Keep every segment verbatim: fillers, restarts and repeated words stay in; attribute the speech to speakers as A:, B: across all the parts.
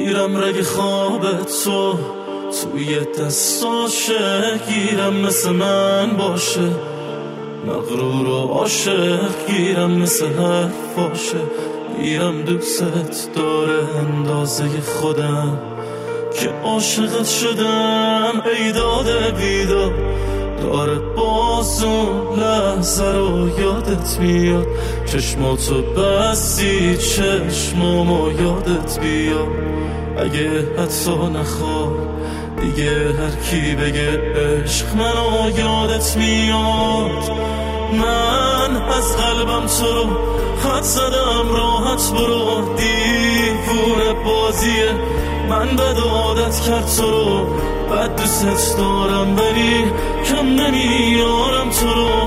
A: میرم رگ خواب تو توی دستاشه، گیرم مثل من باشه، مغرور و عاشق گیرم مثل حرفاشه، گیرم دوست داره اندازه خودم که عاشقت شدم. ای داده بیدار داره باز اون لحظه رو یادت میاد، چشماتو بستی چشمامو یادت بیاد. اگه حتی نخواد دیگه هر کی بگه عشق منو یادت میاد. من از قلبم تو رو خط زدم، راحت برو، دیوونه بازیه. من بد عادت کرد تو رو، بد دوست دارم ولی کم نمیارم تو رو.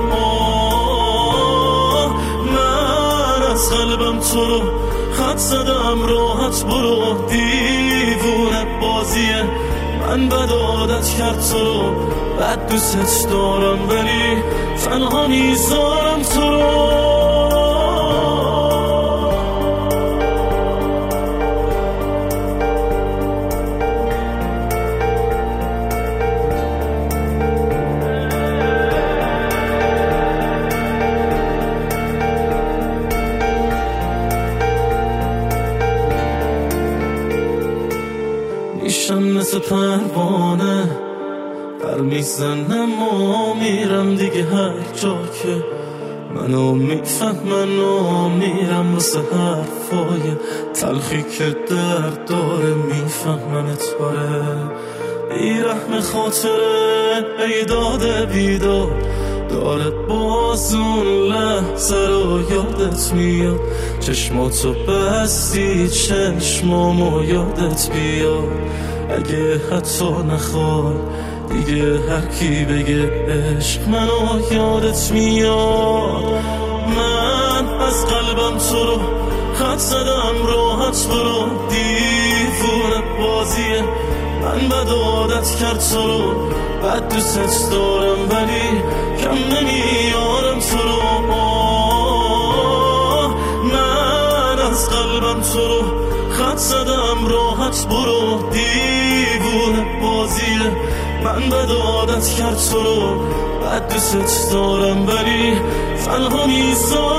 A: من از قلبم تو رو خط زدم، راحت برو، دیوونه بازیه. من بد عادت کرد تو رو، بد دوست دارم ولی تنها میذارم تو رو. میشم مثل پروانه پر میزنم و میرم دیگه هر جا که منو میفهمن و میرم واسه حرفای تلخی که درد داره، میفهمن تاره بیرحم خاطره. ای داده بیدار داره باز اون لحظه رو یادت میاد، چشماتو بستی چشمامو یادت بیاد. اگه حتی نخوای دیگه هر کی بگه عشق منو یادت میاد. من از قلبم تو رو خط زدم، راحت برو، دیوونه بازیه. من بد عادت کرد تو رو، بد دوست دارم ولی کم نمیارم تو رو. من از قلبم تو رو خط زدم، راحت برو، دیوونه بازیه. من بد عادت کرد تو رو، بد دوست دارم ولی تنها میذارم